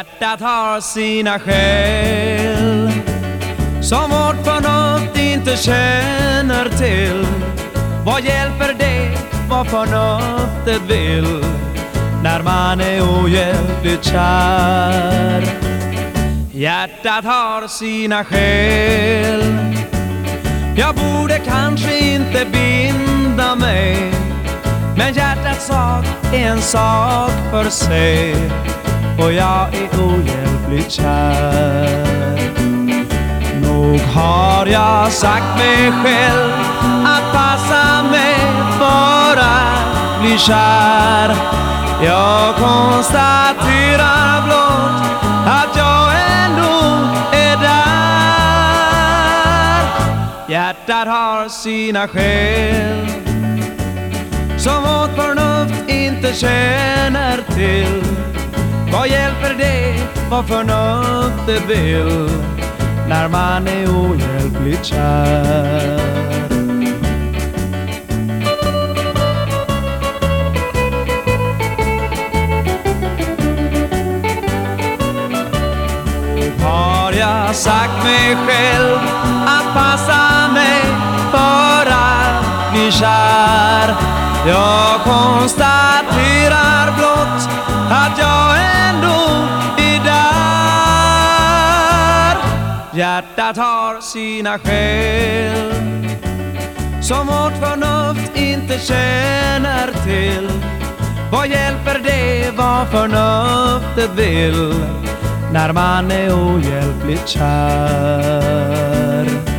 Hjärtat har sina skäl som vårt förnuft inte känner till. Vad hjälper det vad förnuftet vill när man är ohjälpligt kär? Hjärtat har sina skäl. Jag borde kanske inte binda mig, men hjärtats sak är en sak för sig, och jag är ohjälpligt kär. Nog har jag sagt mig själv att passa mig för att bli kär. Jag konstaterar blott att jag ändå är där. Hjärtat har sina skäl som vårt förnuft inte känner till. Vad hjälper det vad förnuftet vill när man är ohjälpligt kär? Har jag sagt mig själv att passa mig för att bli kär? Jag konstaterar blott att jag ändå är där. Hjärtat har sina skäl som vårt förnuft inte känner till. Vad hjälper det vad förnuftet vill när man är ohjälpligt kär?